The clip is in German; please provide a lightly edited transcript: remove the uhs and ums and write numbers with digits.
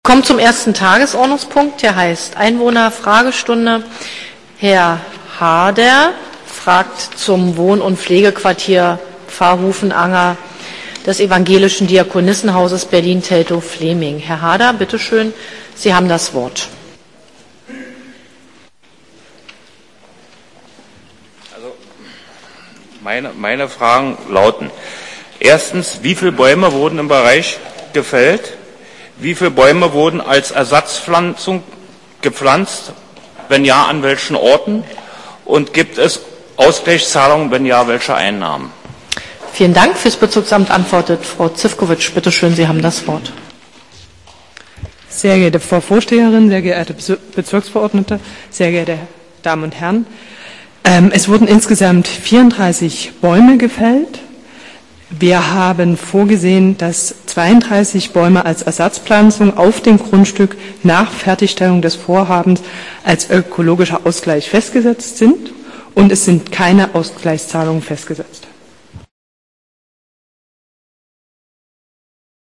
Kommt zum ersten Tagesordnungspunkt, der heißt Einwohnerfragestunde. Herr Hader fragt zum Wohn- und Pflegequartier Pfarrhufenanger des Evangelischen Diakonissenhauses Berlin-Teltow-Fleming. Herr Hader, bitteschön, Sie haben das Wort. Also meine Fragen lauten: Erstens, wie viele Bäume wurden im Bereich gefällt? Wie viele Bäume wurden als Ersatzpflanzung gepflanzt? Wenn ja, an welchen Orten? Und gibt es Ausgleichszahlungen? Wenn ja, welche Einnahmen? Vielen Dank. Fürs Bezirksamt antwortet Frau Zivkovic. Bitte schön, Sie haben das Wort. Sehr geehrte Frau Vorsteherin, sehr geehrte Bezirksverordnete, sehr geehrte Damen und Herren. Es wurden insgesamt 34 Bäume gefällt. Wir haben vorgesehen, dass 32 Bäume als Ersatzpflanzung auf dem Grundstück nach Fertigstellung des Vorhabens als ökologischer Ausgleich festgesetzt sind, und es sind keine Ausgleichszahlungen festgesetzt.